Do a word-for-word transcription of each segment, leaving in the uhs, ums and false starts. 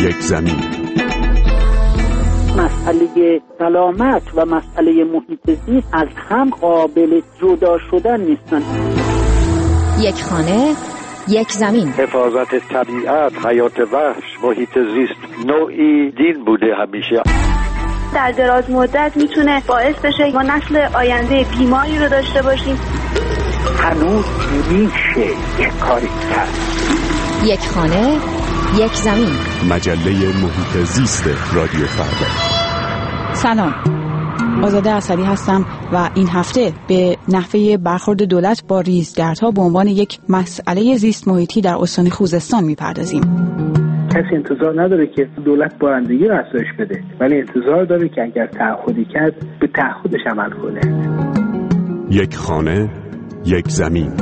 یک زمین. مسئله سلامت و مسئله محیط زیست از هم قابل جدا شدن نیستن. یک خانه، یک زمین. حفاظت طبیعت، حیات وحش، محیط زیست نوعی دین بوده همیشه. در دراز مدت میتونه باعث بشه ما نسل آینده بیماری رو داشته باشیم. هنوز میشه یک کاری کرد. یک خانه، یک زمین. مجله محیط زیست رادیو فردا. سلام، آزاده اسدی هستم و این هفته به نحوه برخورد دولت با ریزگردها به عنوان یک مسئله زیست محیطی در استان خوزستان میپردازیم. کسی انتظار نداره که دولت بارندگی رو افزایش بده، ولی انتظار داره که اگر تعهدی کرد به تعهدش عمل کنه. یک خانه، یک زمین.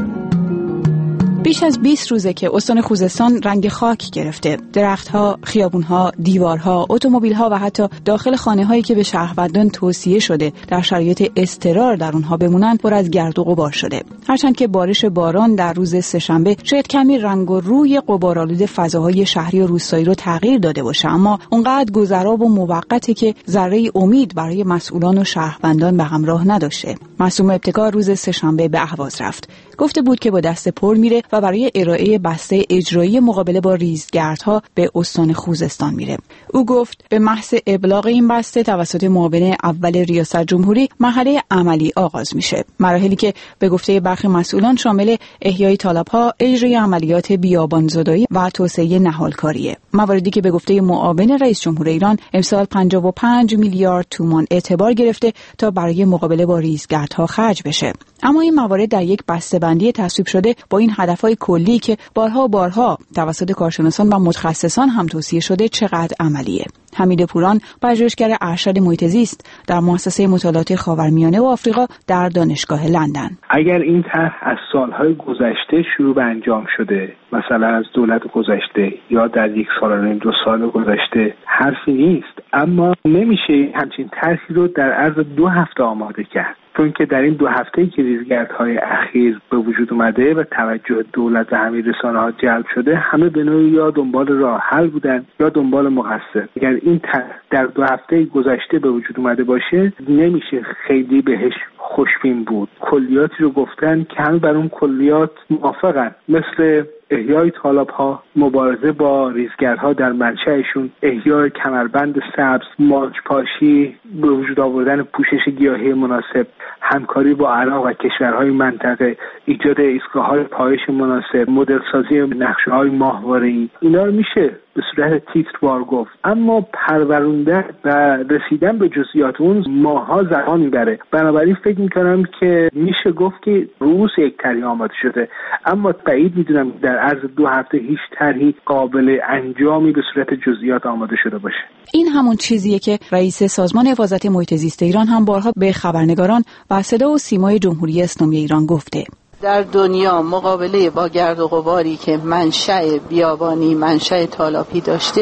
بیش از بیست روزه که استان خوزستان رنگ خاک گرفته. درختها، خیابونها، دیوارها، اتومبیل‌ها و حتی داخل خانه‌هایی که به شهروندان توصیه شده در شرایط اضطرار در اونها بمونن پر از گرد و غبار شده. هرچند که بارش باران در روز سه‌شنبه شاید کمی رنگ و روی غبارآلود فضاهای شهری و روستایی رو تغییر داده باشه، اما اونقدر گذرا و موقته که ذره امید برای مسئولان و شهروندان به همراه نداشته. معصوم ابتکار روز سه‌شنبه به اهواز رفت. گفته بود که با دست پر میره و برای ارائه بسته اجرایی مقابله با ریزگردها به استان خوزستان میره. او گفت به محض ابلاغ این بسته توسط معاون اول ریاست جمهوری مرحله عملی آغاز میشه. مراحلی که به گفته برخی مسئولان شامل احیای تالاب‌ها، اجرای عملیات بیابان‌زدایی و توسعه نهالکاریه. مواردی که به گفته معاون رئیس جمهور ایران امسال پنجاه و پنج میلیارد تومان اعتبار گرفته تا برای مقابله با ریزگردها خرج بشه. اما این موارد در یک بسته‌بندی تصویب شده با این هدفهای کلی که بارها بارها توسط کارشناسان و متخصصان هم توصیه شده چقدر عملیه. حمید پوران، پژوهشگر ارشد محیط زیست در مؤسسه مطالعات خاورمیانه و آفریقا در دانشگاه لندن. اگر این طرح از سالهای گذشته شروع به انجام شده، مثلا از دولت گذشته یا در یک سال و نیم دو سال گذشته، حرفی نیست، اما نمیشه همچین طرحی رو در عرض دو هفته آماده کرد. چون که در این دو هفته‌ای که ریزگردهای اخیر به وجود اومده و توجه دولت و همه رسانه‌ها جلب شده، همه به نوعی یا دنبال راه حل بودن یا دنبال مقصر. اگر این در دو هفته گذشته به وجود اومده باشه، نمیشه خیلی بهش خوشبین بود. کلیاتی رو گفتن که همه بر اون کلیات موافقن، مثل احیای تالاب‌ها، مبارزه با ریزگردها در منشأشون، احیای کمربند سبز، مالچ پاشی، به وجود آوردن پوشش گیاهی مناسب، همکاری با عراق و کشورهای منطقه، ایجاد ایستگاه‌های پایش مناسب، مدل سازی نقشه‌های ماهواره‌ای. اینا رو میشه به صورت تیتروار گفت، اما پروروندن و رسیدن به جزئیات اون ماها زمان میبره. بنابراین فکر میکنم که میشه گفت که روز یک طرحی آماده شده، اما بعید میدونم در عرض دو هفته هیچ طرحی قابل انجامی به صورت جزئیات آماده شده باشه. این همون چیزیه که رئیس سازمان حفاظت محیط زیست ایران هم بارها به خبرنگاران و صدا و سیمای جمهوری اسلامی ایران گفته. در دنیا مقابله با گرد و غباری که منشأ بیابانی، منشأ تالابی داشته،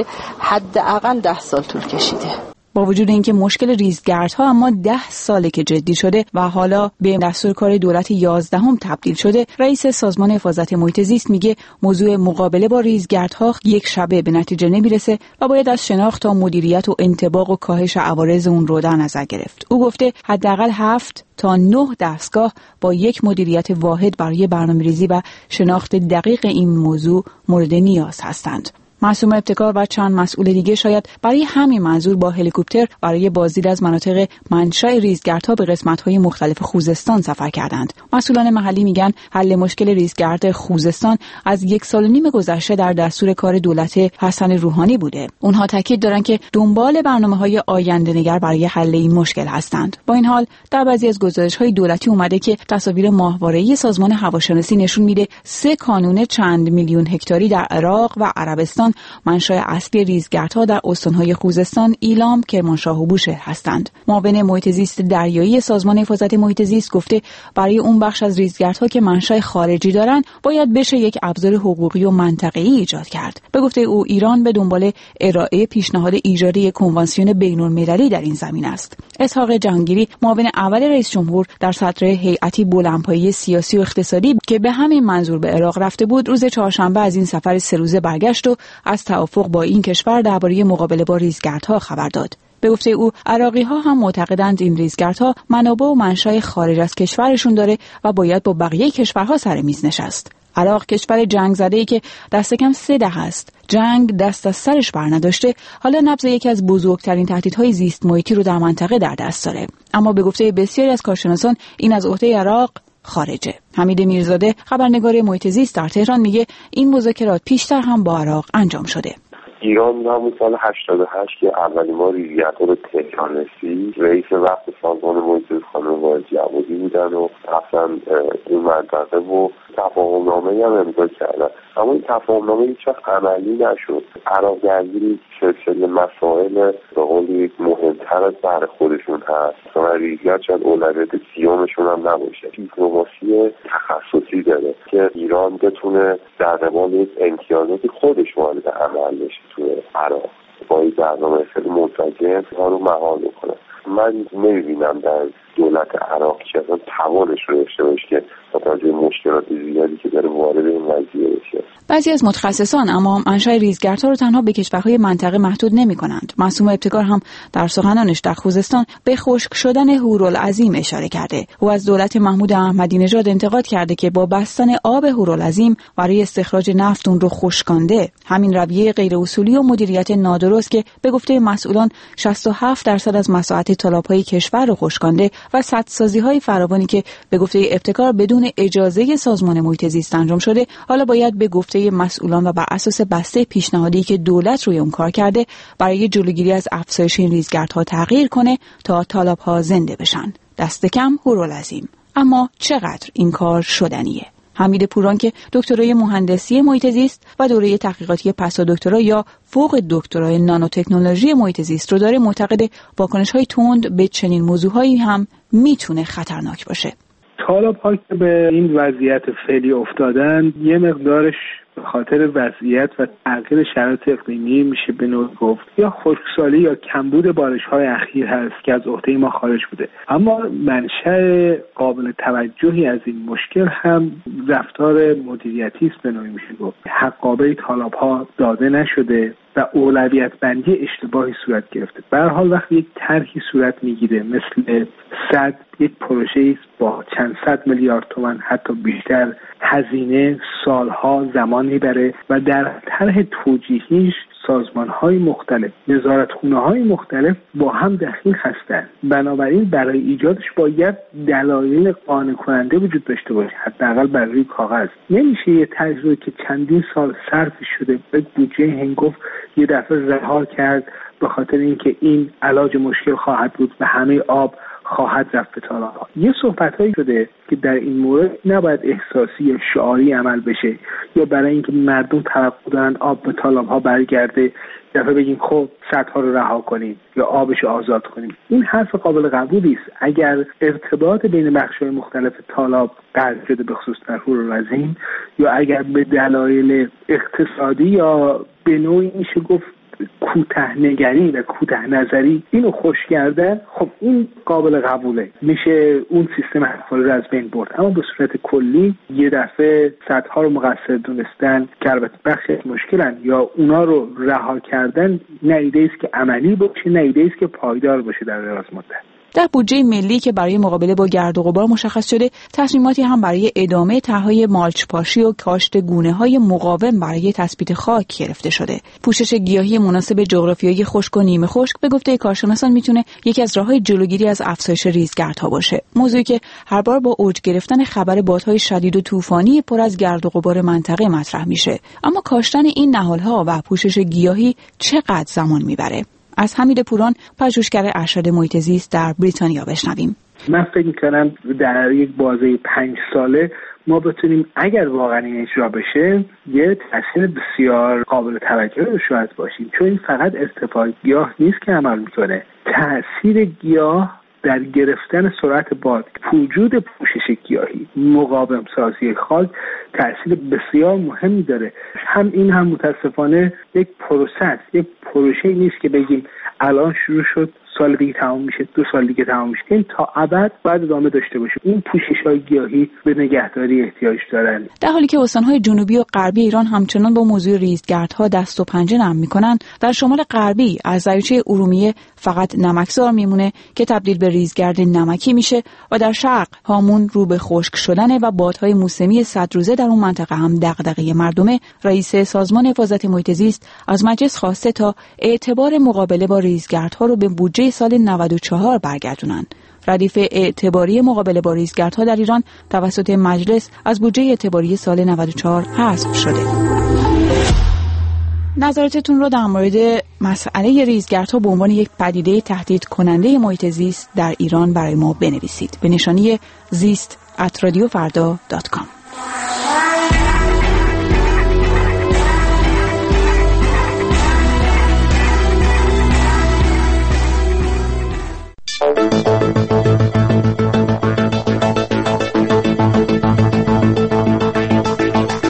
حداقل ده سال طول کشیده. با وجود اینکه مشکل ریزگردها اما ده ساله که جدی شده و حالا به دستور کار دولت یازدهم تبدیل شده، رئیس سازمان حفاظت محیط زیست میگه موضوع مقابله با ریزگردها یک شبه به نتیجه نمیرسه و باید از شناخت تا مدیریت و انطباق و کاهش عوارض اون رو در نظر گرفت. او گفته حداقل هفت تا نه دستگاه با یک مدیریت واحد برای برنامه‌ریزی و شناخت دقیق این موضوع مورد نیاز هستند. معصوم ابتکار و چند مسئول دیگه شاید برای همین منظور با هلیکوپتر برای بازدید از مناطق منشأ ریزگردها به قسمت‌های مختلف خوزستان سفر کردند. مسئولان محلی میگن حل مشکل ریزگرد خوزستان از یک سال و نیم گذشته در دستور کار دولت حسن روحانی بوده. اونها تاکید دارن که دنبال برنامه‌های آینده‌نگر برای حل این مشکل هستند. با این حال در بعضی از گزارش‌های دولتی اومده که تصاویر ماهواره‌ای سازمان هواشناسی نشون میده سه کانون چند میلیون هکتاری در عراق و عربستان منشأ اصلی ریزگردها در استان‌های خوزستان، ایلام، کرمانشاه و بوشهر هستند. معاون محیط زیست دریایی سازمان حفاظت محیط زیست گفته برای اون بخش از ریزگردها که منشأ خارجی دارن باید بشه یک ابزار حقوقی و منطقه‌ای ایجاد کرد. به گفته او ایران به دنبال ارائه پیشنهاد ایجاد یک کنوانسیون بین‌المللی در این زمینه است. اسحاق جهانگیری، معاون اول رئیس جمهور در صدر هیئتی بلندپایه سیاسی و اقتصادی که به همین منظور به عراق رفته بود، روز چهارشنبه از این سفر سه روزه برگشت و از توافق با این کشور درباره مقابله با ریزگردها خبر داد. به گفته او عراقی‌ها هم معتقدند این ریزگردها منابع و منشأ خارج از کشورشون داره و باید با بقیه کشورها سر میز نشست. عراق کشور جنگ زده‌ای که دست کم سه دهه است جنگ دست از سرش بر نداشته، حالا نبض یکی از بزرگترین تهدیدهای زیست محیطی رو در منطقه در دست داره. اما به گفته بسیاری از کارشناسان این از عهده عراق خارجه. حمید میرزاده خبرنگار محیط زیست در تهران میگه این مذاکرات پیشتر هم با عراق انجام شده. ایران همون سال هشتاد و هشت که اولین بار ریزگردها به تهران رسید، رئیس وقت سازمان محیط زیست خانم وائل جوادی بودن و رفتن این منطقه و تفاهمنامه‌ای هم امضا کردن، اما این تفاهمنامه هیچ وقت عملی نشد. عراق درگیر سلسله مسائل به قولی مهمتر از سر خودشون هست و ریزگرد شاید اولویت سیومشون هم نباشه. دیپلماسی تخصصی داره که ایران بتونه در قبال یک امتیازاتی خودش وارد عمل بشه تو عراق با این برنامه خیلی منسجم ها رو مهار بکنه. من نمی‌بینم در دولت عراق که اصلا توانش رو داشته باشه که با توجه مشکلات زیادی که داره وارد این قضیه بشه. بعضی از متخصصان اما منشأ ریزگردها رو تنها به کشورهای منطقه محدود نمی‌کنند. معصومه ابتکار هم در سخنانش در خوزستان به خشک شدن هورالعظیم اشاره کرده. او از دولت محمود احمدی نژاد انتقاد کرده که با بستن آب هورالعظیم برای استخراج نفت اون رو خشکانده. همین رویه غیر اصولی و مدیریت نادرست که به گفته مسئولان شصت و هفت درصد از مساحت تالاب‌های کشور رو خشکانده و سدسازی‌های فراوانی که به گفته ابتکار بدون اجازه سازمان محیط زیست انجام شده، حالا باید به گفته مسئولان و بر اساس بسته پیشنهادی که دولت روی اون کار کرده برای جلوگیری از افزایش این ریزگردها تغییر کنه تا تالاب‌ها زنده بشن. دست کم هورالعظیم. اما چقدر این کار شدنیه؟ حمید پوران که دکترای مهندسی محیط زیست و دوره تحقیقاتی پسادکترا یا فوق دکترای نانوتکنولوژی محیط زیست رو داره، معتقد واکنش‌های تند به چنین موضوعهایی هم میتونه خطرناک باشه. طالب‌ها که به این وضعیت فعلی افتادن یه مقدارش به خاطر وضعیت و تغییر شرایط اقلیمی میشه به نوع گفت یا خشکسالی یا کمبود بارش‌های اخیر هست که از عهده ما خارج بوده. اما منشأ قابل توجهی از این مشکل هم رفتار مدیریتی است به نوعی میشه گفت. حقابه طالب‌ها داده نشده و اولویت بندی اشتباهی صورت گرفته. به هر حال وقتی یک طرحی صورت میگیره مثل صد یک پروژه است با چند صد میلیارد تومان حتی بیشتر هزینه، سالها زمان میبره و در طرح توجیهیش سازمان‌های مختلف، نظارتخونه‌های مختلف با هم دخیل هستند. بنابراین برای ایجادش باید دلایل قانع کننده وجود داشته باشه، حداقل بر روی کاغذ. نمیشه یه تجربه که چندین سال صرف شده به بودجه هنگفت یه دفعه رها کرد به خاطر اینکه این علاج مشکل خواهد بود و همه آب خواهد رفت به تالاب‌ها. یه صحبت‌هایی شده که در این مورد نباید احساسی یا شعاری عمل بشه یا برای اینکه مردم توقع دارن آب به تالاب‌ها برگرده دفعه بگیم خب سدها رو رها کنیم یا آبش آزاد کنیم. این حرف قابل قبولی است اگر ارتباط بین بخش‌های مختلف تالاب قطع شده به خصوص در هورالعظیم یا اگر به دلایل اقتصادی یا به نوعی میشه گفت کوتاه نگری و کوتاه نظری اینو خوش کردن، خب این قابل قبوله، میشه اون سیستم حفاظت رو از بین برد. اما به صورت کلی یه دفعه صدها رو مقصر دونستن که البته بخشی از مشکلن یا اونا رو رها کردن، نه ایده است که عملی باشه، نه ایده است که پایدار باشه در دراز مدت. در بودجه ملی که برای مقابله با گرد و غبار مشخص شده، تصمیماتی هم برای ادامه طرح‌های مالچ پاشی و کاشت گونه‌های مقاوم برای تثبیت خاک گرفته شده. پوشش گیاهی مناسب جغرافیایی خشک و نیمه خشک به گفته کارشناسان میتونه یکی از راه‌های جلوگیری از افزایش ریزگردها باشه. موضوعی که هر بار با اوج گرفتن خبر بادهای شدید و طوفانی پر از گرد و غبار منطقه مطرح میشه. اما کاشتن این نهال‌ها و پوشش گیاهی چقدر زمان میبره؟ از حمید پوران، پژوهشگر ارشد محیط زیست در بریتانیا بشنویم. من فکر می‌کنم در یک بازه پنج ساله ما بتونیم اگر واقعا این اجرا بشه یه تاثیر بسیار قابل توجه رو شاهد باشیم، چون این فقط ارتفاع گیاه نیست که عمل میکنه. تاثیر گیاه در گرفتن سرعت باد، وجود پوشش گیاهی، مقاوم سازی خاک تأثیر بسیار مهمی داره. هم این هم متاسفانه یک پروسه، یک پروژه نیست که بگیم الان شروع شد سال دیگه تمام میشه، دو سال دیگه تمام میشه. این تا ابد باید ادامه داشته باشه. این پوشش‌های گیاهی به نگهداری احتیاج دارن. در حالی که استان‌های جنوبی و غربی ایران همچنان با موضوع ریزگردها دست و پنجه نرم می‌کنند، در شمال غربی از دریاچه ارومیه فقط نمکزار میمونه که تبدیل به ریزگرد نمکی میشه و در شرق هامون رو به خشک شدنه و بادهای موسمی صد روزه در اون منطقه هم دغدغه مردمه. رئیس سازمان حفاظت محیط زیست از مجلس خواسته تا اعتبار مقابله با ریزگردها رو به بودجه سال نود و چهار برگردونن. ردیف اعتباری مقابله با ریزگردها در ایران توسط مجلس از بودجه اعتباری سال نود و چهار حذف شده. نظراتتون رو در مورد مسئله ریزگردها به عنوان یک پدیده تهدید کننده محیط زیست در ایران برای ما بنویسید به نشانی زیست ات رادیو فردا دات کام.